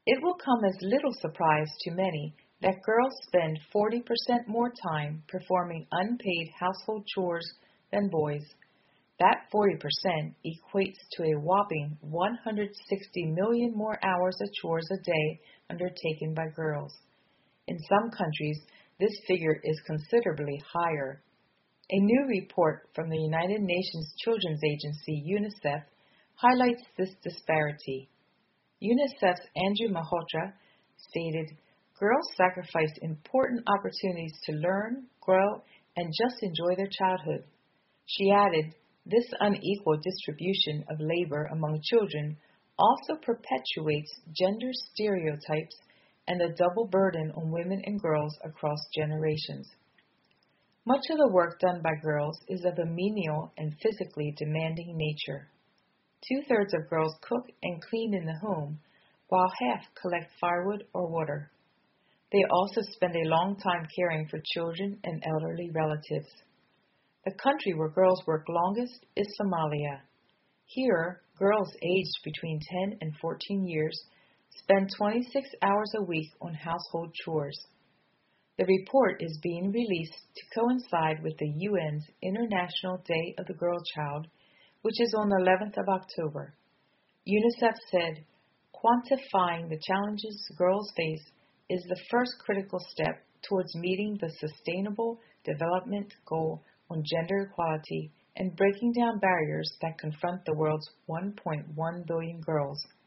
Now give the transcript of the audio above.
It will come as little surprise to many that girls spend 40% more time performing unpaid household chores than boys. That 40% equates to a whopping 160 million more hours of chores a day undertaken by girls. In some countries, this figure is considerably higher. A new report from the United Nations Children's Agency, UNICEF, highlights this disparity. UNICEF's Andrew Malhotra stated, "Girls sacrifice important opportunities to learn, grow, and just enjoy their childhood." She added, "This unequal distribution of labor among children also perpetuates gender stereotypes and the double burden on women and girls across generations." Much of the work done by girls is of a menial and physically demanding nature. Two-thirds of girls cook and clean in the home, while half collect firewood or water. They also spend a long time caring for children and elderly relatives. The country where girls work longest is Somalia. Here, girls aged between 10 and 14 years spend 26 hours a week on household chores. The report is being released to coincide with the UN's International Day of the Girl Child, which is on the 11th of October. UNICEF said, "Quantifying the challenges girls face is the first critical step towards meeting the Sustainable Development Goal on gender equality and breaking down barriers that confront the world's 1.1 billion girls."